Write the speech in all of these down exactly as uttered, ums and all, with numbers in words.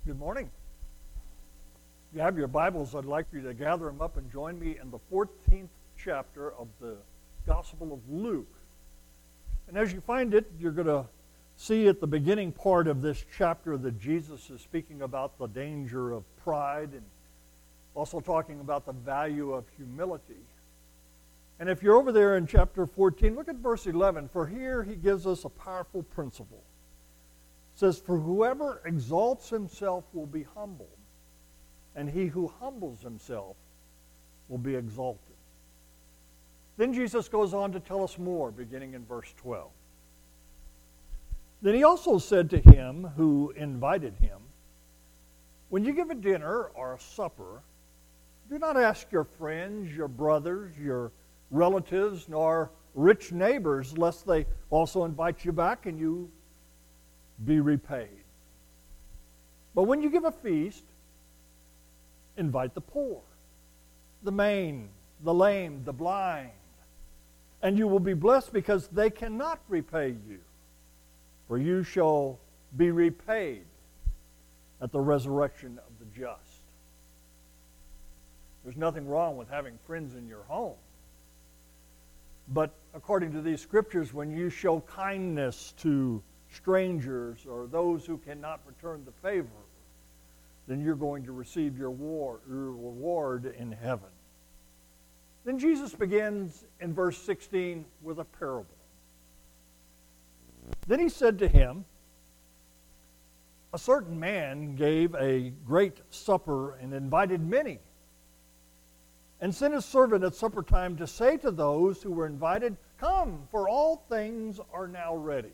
Good morning. If you have your Bibles, I'd like you to gather them up and join me in the fourteenth chapter of the Gospel of Luke. And as you find it, you're going to see at the beginning part of this chapter that Jesus is speaking about the danger of pride and also talking about the value of humility. And if you're over there in chapter fourteen, look at verse eleven. For here he gives us a powerful principle. It says, for whoever exalts himself will be humbled, and he who humbles himself will be exalted. Then Jesus goes on to tell us more, beginning in verse twelve. Then he also said to him who invited him, when you give a dinner or a supper, do not ask your friends, your brothers, your relatives, nor rich neighbors, lest they also invite you back and you be repaid. But when you give a feast, invite the poor, the maimed, the lame, the blind, and you will be blessed because they cannot repay you, for you shall be repaid at the resurrection of the just. There's nothing wrong with having friends in your home. But according to these scriptures, when you show kindness to strangers or those who cannot return the favor, then you're going to receive your reward in heaven. Then Jesus begins in verse sixteen with a parable. Then he said to him, a certain man gave a great supper and invited many, and sent his servant at supper time to say to those who were invited, come, for all things are now ready.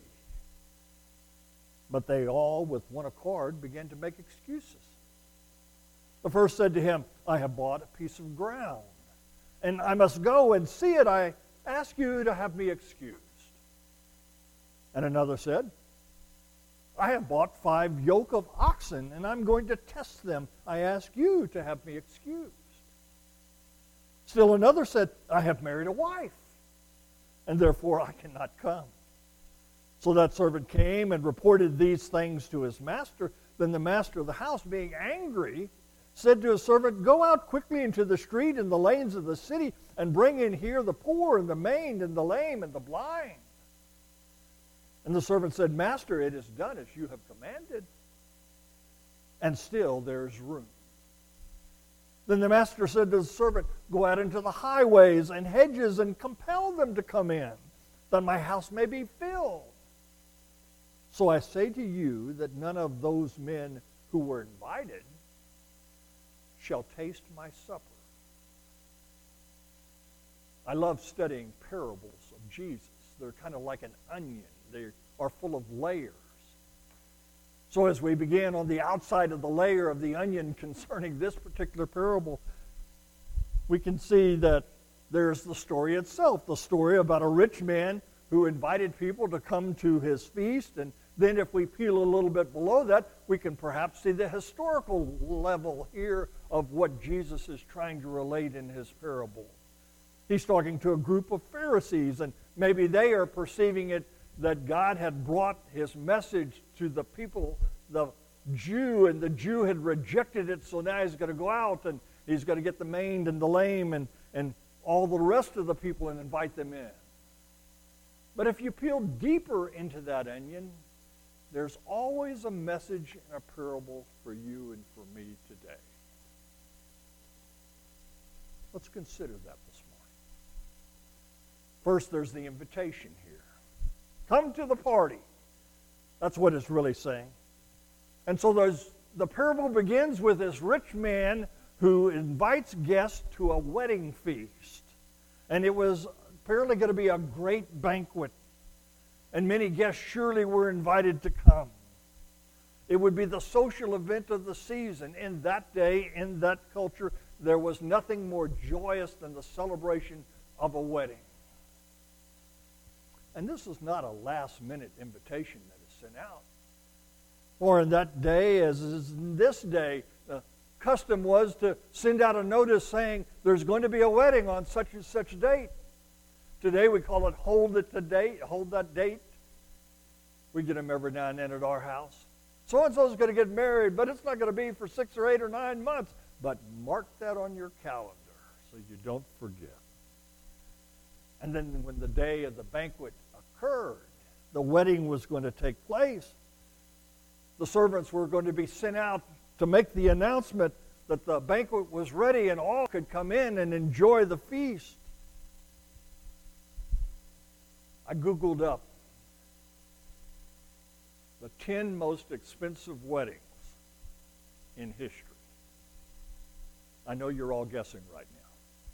But they all, with one accord, began to make excuses. The first said to him, I have bought a piece of ground, and I must go and see it. I ask you to have me excused. And another said, I have bought five yoke of oxen, and I'm going to test them. I ask you to have me excused. Still another said, I have married a wife, and therefore I cannot come. So that servant came and reported these things to his master. Then the master of the house, being angry, said to his servant, go out quickly into the street and the lanes of the city and bring in here the poor and the maimed and the lame and the blind. And the servant said, Master, it is done as you have commanded, and still there is room. Then the master said to the servant, go out into the highways and hedges and compel them to come in, that my house may be filled. So I say to you that none of those men who were invited shall taste my supper. I love studying parables of Jesus. They're kind of like an onion. They are full of layers. So as we begin on the outside of the layer of the onion concerning this particular parable, we can see that there's the story itself, the story about a rich man who invited people to come to his feast. And then if we peel a little bit below that, we can perhaps see the historical level here of what Jesus is trying to relate in his parable. He's talking to a group of Pharisees, and maybe they are perceiving it that God had brought his message to the people, the Jew, and the Jew had rejected it, so now he's going to go out and he's going to get the maimed and the lame and, and all the rest of the people and invite them in. But if you peel deeper into that onion, there's always a message and a parable for you and for me today. Let's consider that this morning. First, there's the invitation here. Come to the party. That's what it's really saying. And so there's, the parable begins with this rich man who invites guests to a wedding feast. And it was apparently going to be a great banquet. And many guests surely were invited to come. It would be the social event of the season. In that day, in that culture, there was nothing more joyous than the celebration of a wedding. And this is not a last-minute invitation that is sent out. Or in that day, as is in this day, the custom was to send out a notice saying there's going to be a wedding on such and such date. Today we call it hold it to date, hold that date. We get them every now and then at our house. So-and-so is going to get married, but it's not going to be for six or eight or nine months. But mark that on your calendar so you don't forget. And then when the day of the banquet occurred, the wedding was going to take place, the servants were going to be sent out to make the announcement that the banquet was ready and all could come in and enjoy the feast. I Googled up the ten most expensive weddings in history. I know you're all guessing right now.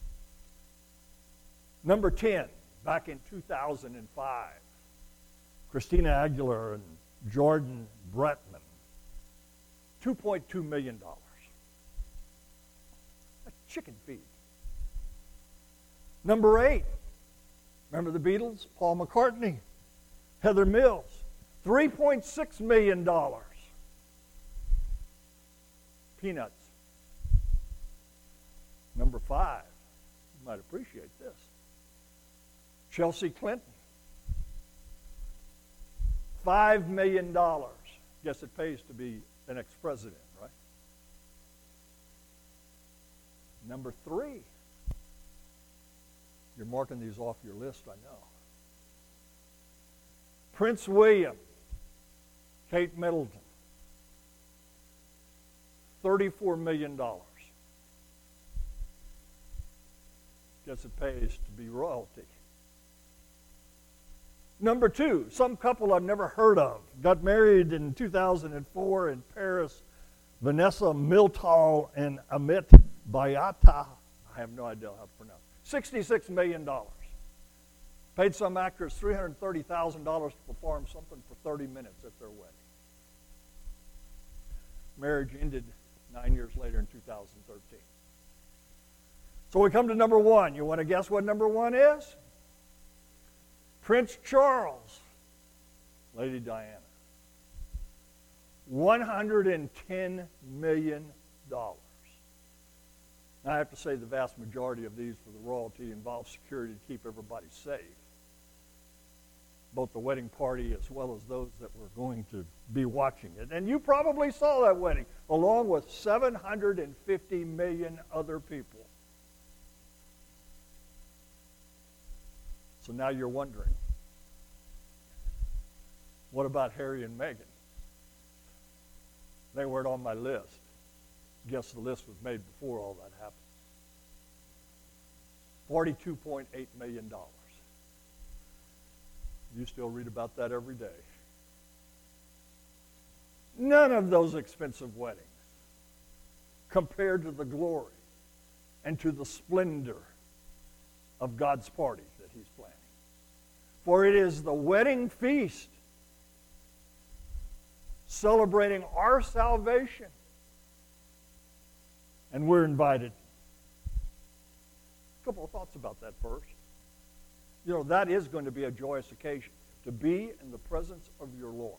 Number ten, back in two thousand five, Christina Aguilera and Jordan Bretman, two point two million dollars. A chicken feed. Number eight, remember the Beatles? Paul McCartney, Heather Mills, three point six million dollars. Peanuts. Number five, you might appreciate this. Chelsea Clinton, five million dollars. Guess it pays to be an ex-president, right? Number three, you're marking these off your list, I know. Prince William, Kate Middleton, thirty-four million dollars. Guess it pays to be royalty. Number two, some couple I've never heard of. Got married in two thousand four in Paris. Vanessa Miltal and Amit Bayata. I have no idea how to pronounce it. sixty-six million dollars. Paid some actors three hundred thirty thousand dollars to perform something for thirty minutes at their wedding. Marriage ended nine years later in two thousand thirteen. So we come to number one. You want to guess what number one is? Prince Charles, Lady Diana, one hundred ten million dollars. Now, I have to say the vast majority of these for the royalty involve security to keep everybody safe, both the wedding party as well as those that were going to be watching it. And you probably saw that wedding, along with seven hundred fifty million other people. So now you're wondering, what about Harry and Meghan? They weren't on my list. Guess the list was made before all that happened. forty-two point eight million dollars. You still read about that every day. None of those expensive weddings compared to the glory and to the splendor of God's party that He's planning. For it is the wedding feast celebrating our salvation. And we're invited. A couple of thoughts about that first. You know, that is going to be a joyous occasion, to be in the presence of your Lord.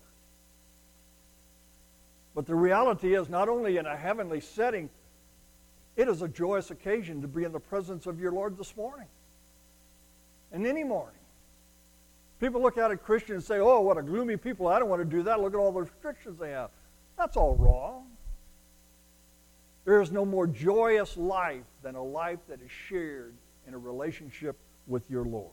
But the reality is, not only in a heavenly setting, it is a joyous occasion to be in the presence of your Lord this morning. And any morning. People look at a Christian and say, oh, what a gloomy people. I don't want to do that. Look at all the restrictions they have. That's all wrong. There is no more joyous life than a life that is shared in a relationship with your Lord.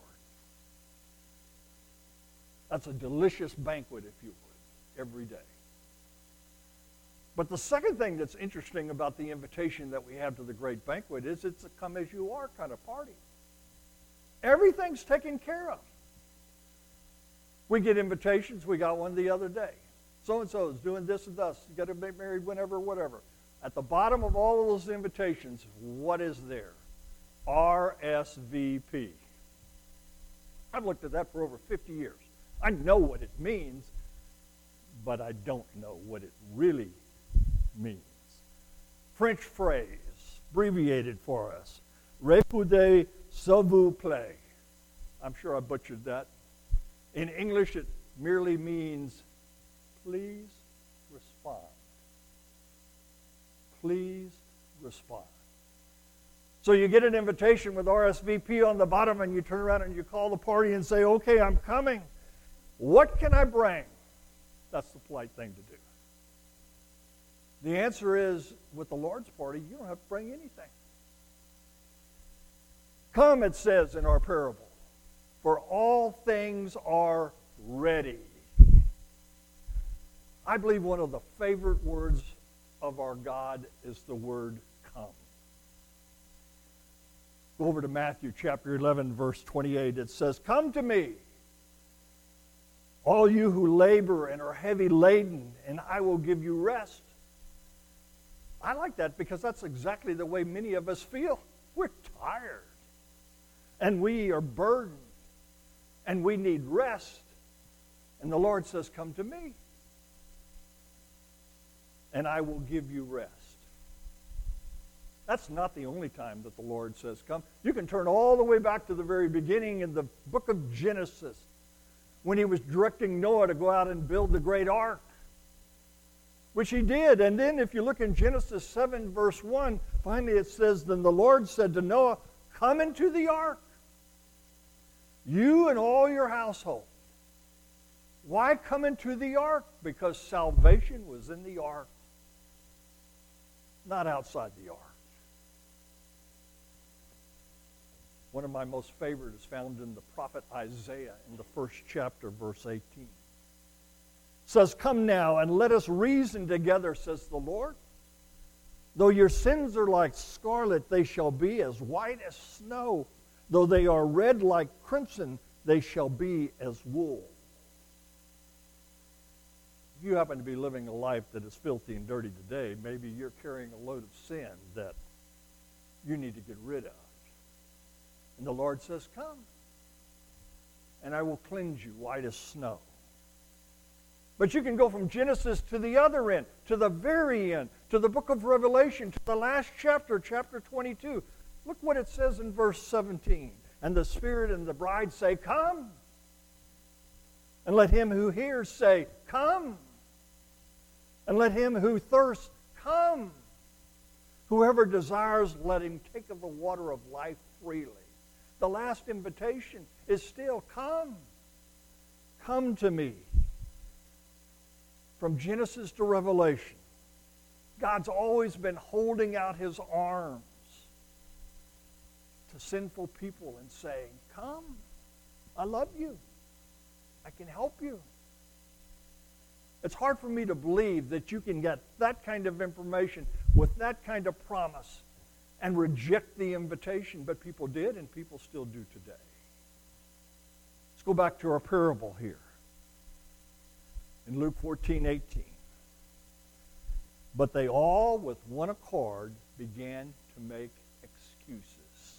That's a delicious banquet, if you would, every day. But the second thing that's interesting about the invitation that we have to the great banquet is it's a come-as-you-are kind of party. Everything's taken care of. We get invitations. We got one the other day. So-and-so is doing this and this. You got to get married whenever, whatever. At the bottom of all of those invitations, what is there? R S V P. I've looked at that for over fifty years. I know what it means, but I don't know what it really means. French phrase, abbreviated for us. Répondez s'il vous plaît. I'm sure I butchered that. In English, it merely means, please respond. Please respond. So you get an invitation with R S V P on the bottom, and you turn around and you call the party and say, okay, I'm coming. What can I bring? That's the polite thing to do. The answer is, with the Lord's party, you don't have to bring anything. Come, it says in our parable, for all things are ready. I believe one of the favorite words of our God is the word come. Go over to Matthew chapter eleven, verse twenty-eight. It says, come to me, all you who labor and are heavy laden, and I will give you rest. I like that because that's exactly the way many of us feel. We're tired. And we are burdened. And we need rest. And the Lord says, come to me. And I will give you rest. That's not the only time that the Lord says come. You can turn all the way back to the very beginning in the book of Genesis, when he was directing Noah to go out and build the great ark, which he did. And then if you look in Genesis seven, verse one, finally it says, then the Lord said to Noah, come into the ark, you and all your household. Why come into the ark? Because salvation was in the ark, not outside the ark. One of my most favorite is found in the prophet Isaiah in the first chapter, verse eighteen. It says, come now and let us reason together, says the Lord. Though your sins are like scarlet, they shall be as white as snow. Though they are red like crimson, they shall be as wool. If you happen to be living a life that is filthy and dirty today, maybe you're carrying a load of sin that you need to get rid of. And the Lord says, come, and I will cleanse you white as snow. But you can go from Genesis to the other end, to the very end, to the book of Revelation, to the last chapter, chapter twenty-two. Look what it says in verse seventeen. And the Spirit and the bride say, come. And let him who hears say, come. And let him who thirsts, come. Whoever desires, let him take of the water of life freely. The last invitation is still, come. Come to me. From Genesis to Revelation, God's always been holding out his arms to sinful people and saying, come, I love you. I can help you. It's hard for me to believe that you can get that kind of information with that kind of promise and reject the invitation, but people did and people still do today. Let's go back to our parable here in Luke fourteen eighteen. But they all with one accord began to make excuses.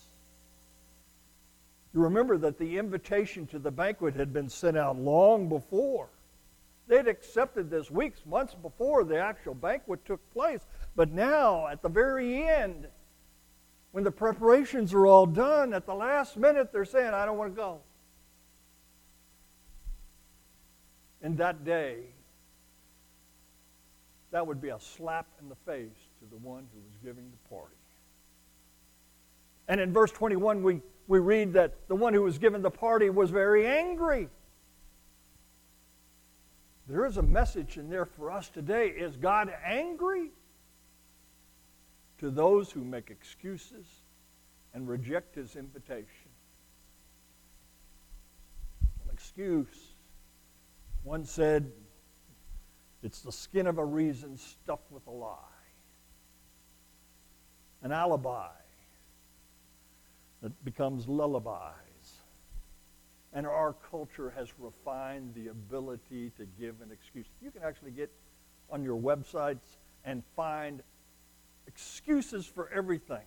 You remember that the invitation to the banquet had been sent out long before. They'd accepted this weeks, months before the actual banquet took place. But now, at the very end, when the preparations are all done, at the last minute they're saying, I don't want to go. And that day, that would be a slap in the face to the one who was giving the party. And in verse twenty-one, we, we read that the one who was given the party was very angry. There is a message in there for us today. Is God angry? To those who make excuses and reject his invitation. An excuse. One said, it's the skin of a reason stuffed with a lie. An alibi that becomes lullabies. And our culture has refined the ability to give an excuse. You can actually get on your websites and find excuses for everything.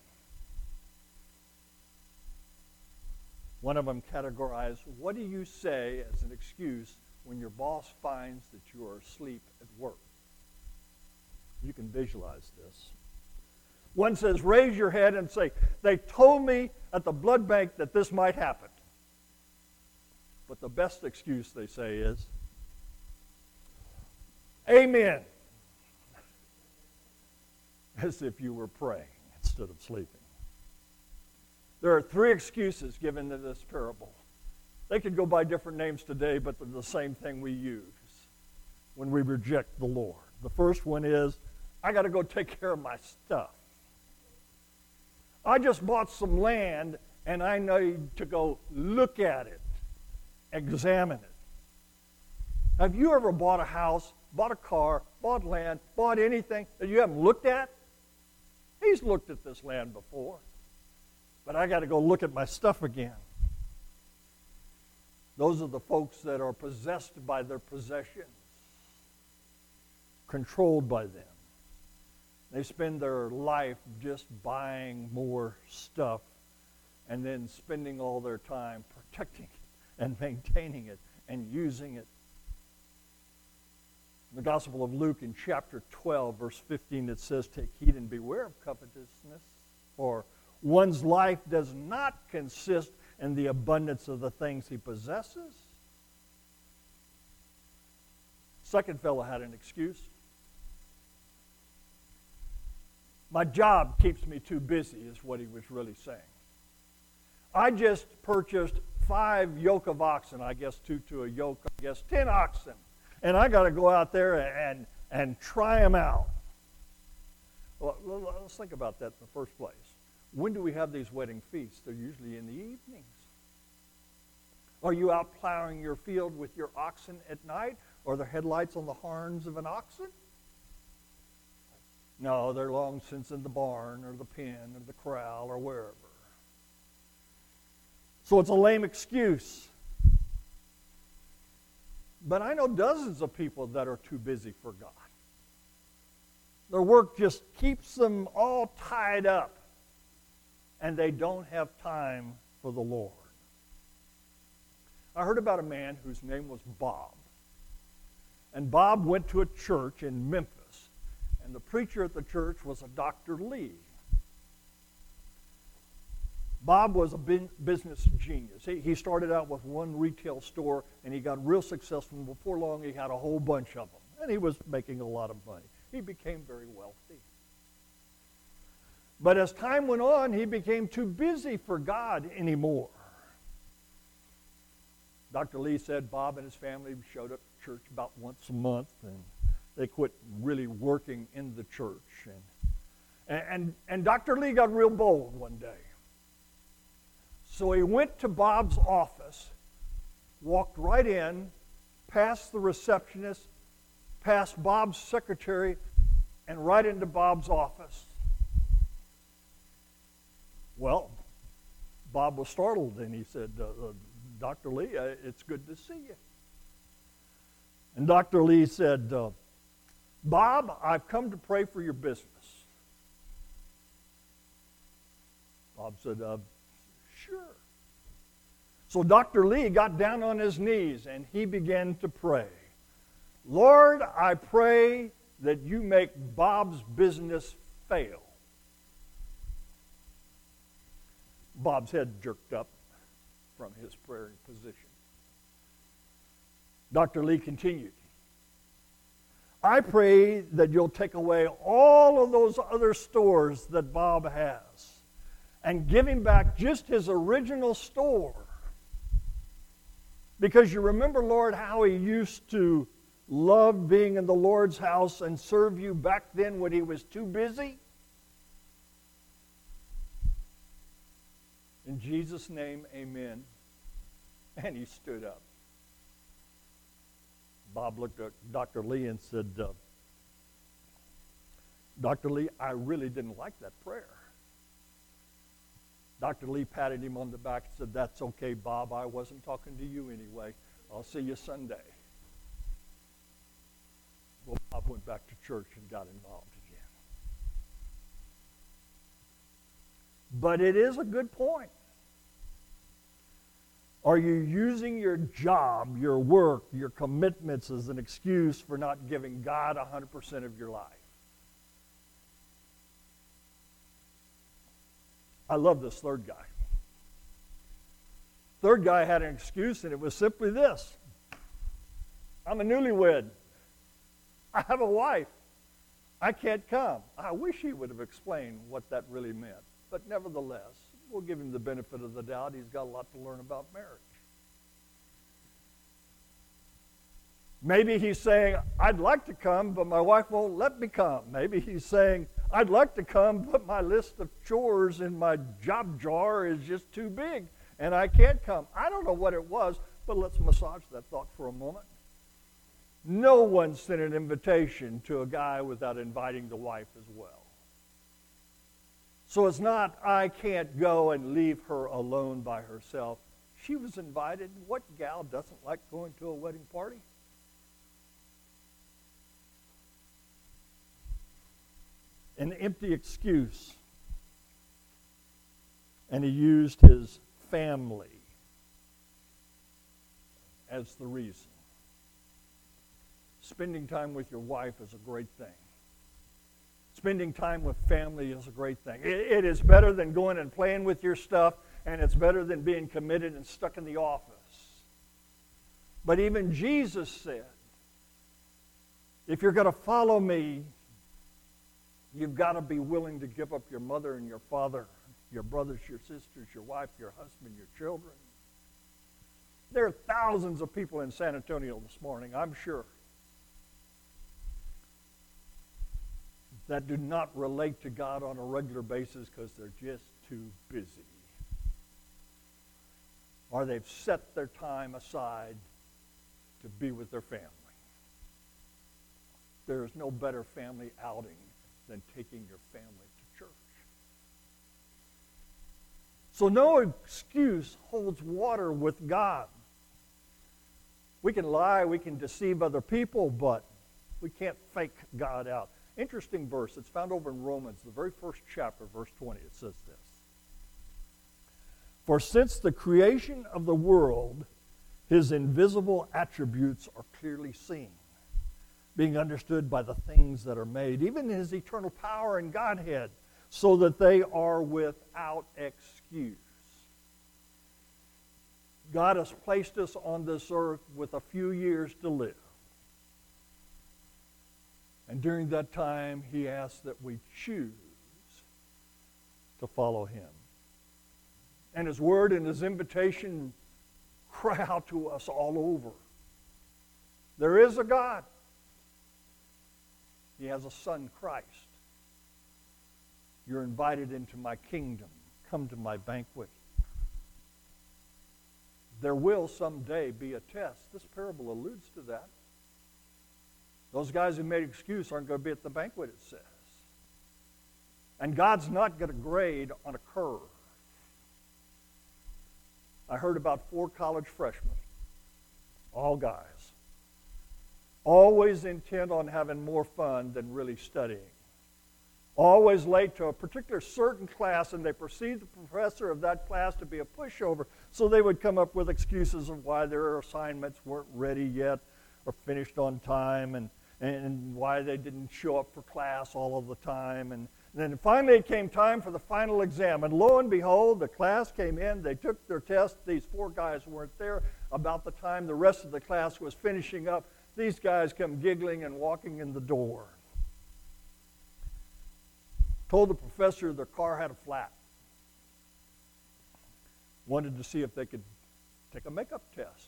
One of them categorized, what do you say as an excuse when your boss finds that you are asleep at work? You can visualize this. One says, raise your head and say, they told me at the blood bank that this might happen. But the best excuse they say is, amen. As if you were praying instead of sleeping. There are three excuses given in this parable. They could go by different names today, but they're the same thing we use when we reject the Lord. The first one is, I got to go take care of my stuff. I just bought some land, and I need to go look at it, examine it. Have you ever bought a house, bought a car, bought land, bought anything that you haven't looked at? He's looked at this land before, but I got to go look at my stuff again. Those are the folks that are possessed by their possessions, controlled by them. They spend their life just buying more stuff and then spending all their time protecting it and maintaining it and using it. In the Gospel of Luke in chapter twelve, verse fifteen, it says, "Take heed and beware of covetousness, for one's life does not consist in the abundance of the things he possesses." Second fellow had an excuse. My job keeps me too busy, is what he was really saying. I just purchased five yoke of oxen, I guess two to a yoke, I guess ten oxen. And I got to go out there and, and try them out. Well, let's think about that in the first place. When do we have these wedding feasts? They're usually in the evenings. Are you out plowing your field with your oxen at night? Or are there headlights on the horns of an oxen? No, they're long since in the barn or the pen or the corral or wherever. So it's a lame excuse. But I know dozens of people that are too busy for God. Their work just keeps them all tied up, and they don't have time for the Lord. I heard about a man whose name was Bob. And Bob went to a church in Memphis. And the preacher at the church was a Doctor Lee. Bob was a business genius. He, he started out with one retail store, and he got real successful. And before long, he had a whole bunch of them. And he was making a lot of money. He became very wealthy. But as time went on, he became too busy for God anymore. Doctor Lee said Bob and his family showed up at church about once a month, and they quit really working in the church. And, and, and Doctor Lee got real bold one day. So he went to Bob's office, walked right in, past the receptionist, past Bob's secretary, and right into Bob's office. Well, Bob was startled, and he said, uh, uh, Doctor Lee, uh, it's good to see you. And Doctor Lee said, uh, Bob, I've come to pray for your business. Bob said, uh, sure. So Doctor Lee got down on his knees and he began to pray. Lord, I pray that you make Bob's business fail. Bob's head jerked up from his prayer position. Doctor Lee continued. I pray that you'll take away all of those other stores that Bob has and give him back just his original store. Because you remember, Lord, how he used to love being in the Lord's house and serve you back then when he was too busy? In Jesus' name, amen. And he stood up. Bob looked at Doctor Lee and said, uh, Doctor Lee, I really didn't like that prayer. Doctor Lee patted him on the back and said, that's okay, Bob. I wasn't talking to you anyway. I'll see you Sunday. Well, Bob went back to church and got involved again. But it is a good point. Are you using your job, your work, your commitments as an excuse for not giving God one hundred percent of your life? I love this third guy. Third guy had an excuse, and it was simply this. I'm a newlywed. I have a wife. I can't come. I wish he would have explained what that really meant. But nevertheless, we'll give him the benefit of the doubt. He's got a lot to learn about marriage. Maybe he's saying, I'd like to come, but my wife won't let me come. Maybe he's saying, I'd like to come, but my list of chores in my job jar is just too big, and I can't come. I don't know what it was, but let's massage that thought for a moment. No one sent an invitation to a guy without inviting the wife as well. So it's not, I can't go and leave her alone by herself. She was invited. What gal doesn't like going to a wedding party? An empty excuse. And he used his family as the reason. Spending time with your wife is a great thing. Spending time with family is a great thing. It, it is better than going and playing with your stuff, and it's better than being committed and stuck in the office. But even Jesus said, if you're going to follow me, you've got to be willing to give up your mother and your father, your brothers, your sisters, your wife, your husband, your children. There are thousands of people in San Antonio this morning, I'm sure, that do not relate to God on a regular basis because they're just too busy. Or they've set their time aside to be with their family. There is no better family outing than taking your family to church. So no excuse holds water with God. We can lie, we can deceive other people, but we can't fake God out. Interesting verse. It's found over in Romans, the very first chapter, verse twenty. It says this. For since the creation of the world, his invisible attributes are clearly seen, being understood by the things that are made, even his eternal power and Godhead, so that they are without excuse. God has placed us on this earth with a few years to live. And during that time, he asks that we choose to follow him. And his word and his invitation cry out to us all over. There is a God. He has a son, Christ. You're invited into my kingdom. Come to my banquet. There will someday be a test. This parable alludes to that. Those guys who made excuse aren't going to be at the banquet, it says. And God's not going to grade on a curve. I heard about four college freshmen, all guys, always intent on having more fun than really studying. Always late to a particular certain class, and they perceived the professor of that class to be a pushover, so they would come up with excuses of why their assignments weren't ready yet or finished on time, and and why they didn't show up for class all of the time. And then finally it came time for the final exam. And lo and behold, the class came in. They took their test. These four guys weren't there. About the time the rest of the class was finishing up, these guys come giggling and walking in the door. Told the professor their car had a flat. Wanted to see if they could take a makeup test.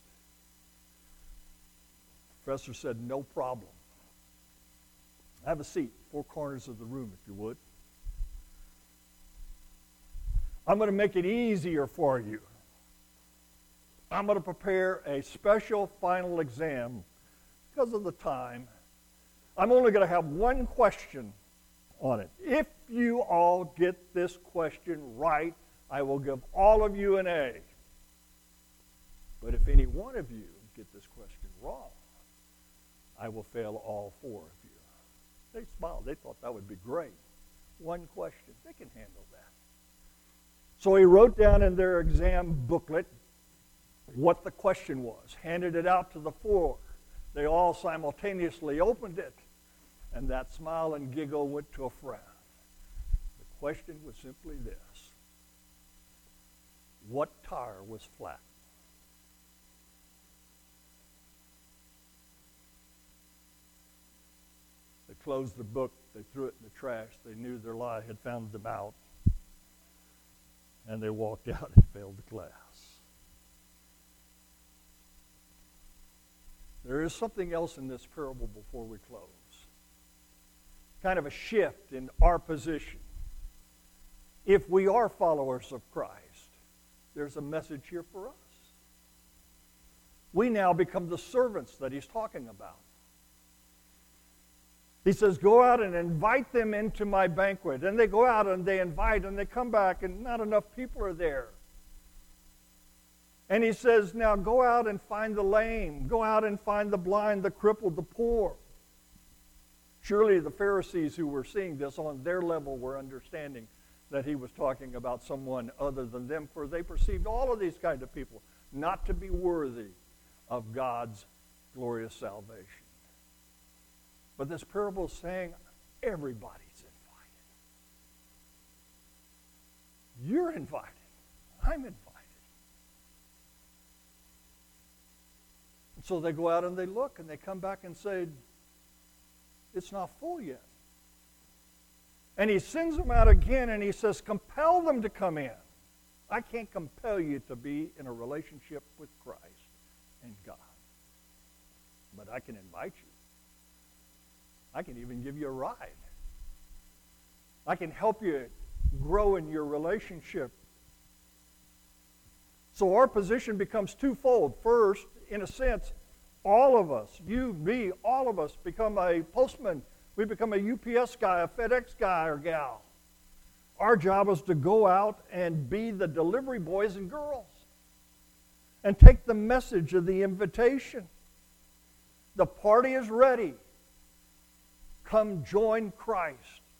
The professor said, no problem. Have a seat, four corners of the room, if you would. I'm going to make it easier for you. I'm going to prepare a special final exam because of the time. I'm only going to have one question on it. If you all get this question right, I will give all of you an A. But if any one of you get this question wrong, I will fail all four of you. They smiled. They thought that would be great. One question. They can handle that. So he wrote down in their exam booklet what the question was, handed it out to the four. They all simultaneously opened it, and that smile and giggle went to a frown. The question was simply this. What tire was flat? They closed the book. They threw it in the trash. They knew their lie had found them out. And they walked out and failed the class. There is something else in this parable before we close. Kind of a shift in our position. If we are followers of Christ, there's a message here for us. We now become the servants that he's talking about. He says, go out and invite them into my banquet. And they go out and they invite and they come back and not enough people are there. And he says, now go out and find the lame. Go out and find the blind, the crippled, the poor. Surely the Pharisees who were seeing this on their level were understanding that he was talking about someone other than them, for they perceived all of these kind of people not to be worthy of God's glorious salvation. But this parable is saying everybody's invited. You're invited. I'm invited. And so they go out and they look and they come back and say, it's not full yet. And he sends them out again and he says, compel them to come in. I can't compel you to be in a relationship with Christ and God. But I can invite you. I can even give you a ride. I can help you grow in your relationship. So our position becomes twofold. First, in a sense, all of us, you, me, all of us become a postman. We become a U P S guy, a FedEx guy or gal. Our job is to go out and be the delivery boys and girls and take the message of the invitation. The party is ready. Come join Christ.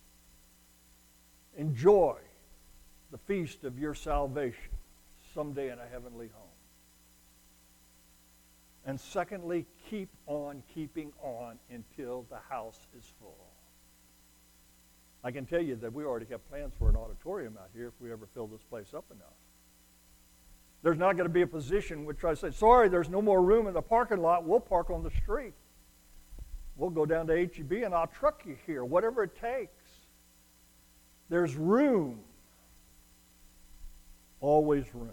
Enjoy the feast of your salvation someday in a heavenly home. And secondly, keep on keeping on until the house is full. I can tell you that we already have plans for an auditorium out here if we ever fill this place up enough. There's not going to be a position which I say, sorry, there's no more room in the parking lot. We'll park on the street. We'll go down to H E B and I'll truck you here, whatever it takes. There's room. Always room.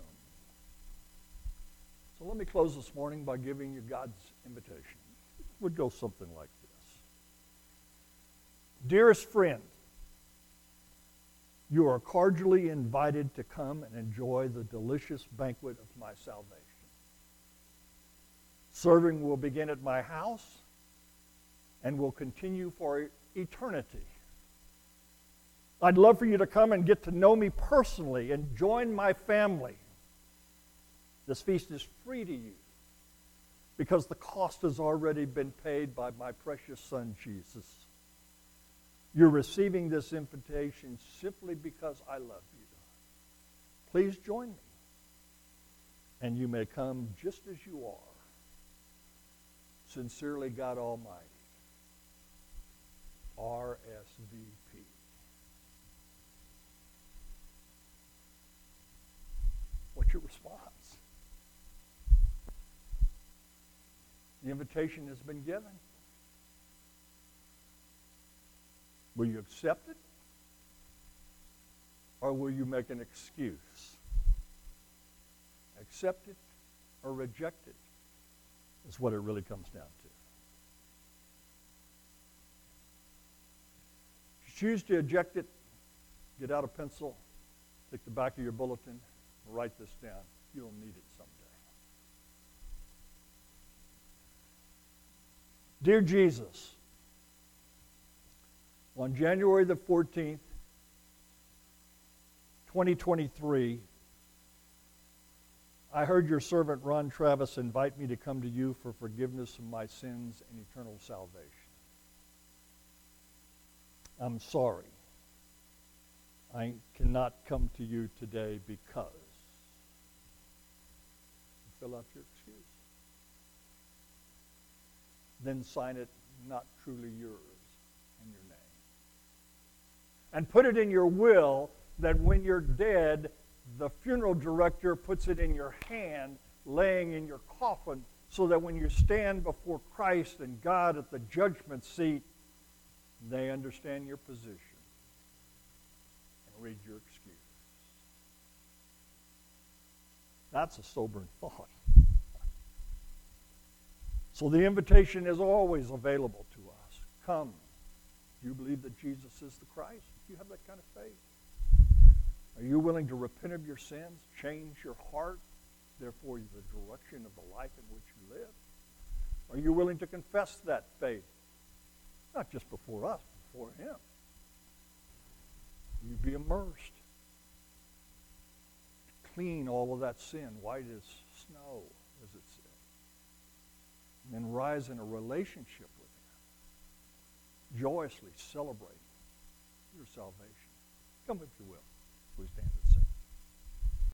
So let me close this morning by giving you God's invitation. It would go something like this. Dearest friend, you are cordially invited to come and enjoy the delicious banquet of my salvation. Serving will begin at my house and will continue for eternity. I'd love for you to come and get to know me personally and join my family. This feast is free to you because the cost has already been paid by my precious Son, Jesus. You're receiving this invitation simply because I love you. Please join me. And you may come just as you are. Sincerely, God Almighty. R S V P. What's your response? The invitation has been given. Will you accept it? Or will you make an excuse? Accept it or reject it is what it really comes down to. If you choose to eject it, get out a pencil, take the back of your bulletin, and write this down. You'll need it someday. Dear Jesus, on January the fourteenth, twenty twenty-three, I heard your servant Ron Travis invite me to come to you for forgiveness of my sins and eternal salvation. I'm sorry. I cannot come to you today because. Fill out your excuse. Then sign it, not truly yours, in your name. And put it in your will that when you're dead, the funeral director puts it in your hand, laying in your coffin, so that when you stand before Christ and God at the judgment seat, they understand your position and read your excuse. That's a sobering thought. So the invitation is always available to us. Come. Do you believe that Jesus is the Christ? Do you have that kind of faith? Are you willing to repent of your sins, change your heart, therefore the direction of the life in which you live? Are you willing to confess that faith? Not just before us, before him. Will you be immersed? Clean all of that sin, white as snow, as it said. And then rise in a relationship with him, joyously celebrating your salvation. Come if you will. We stand and sing.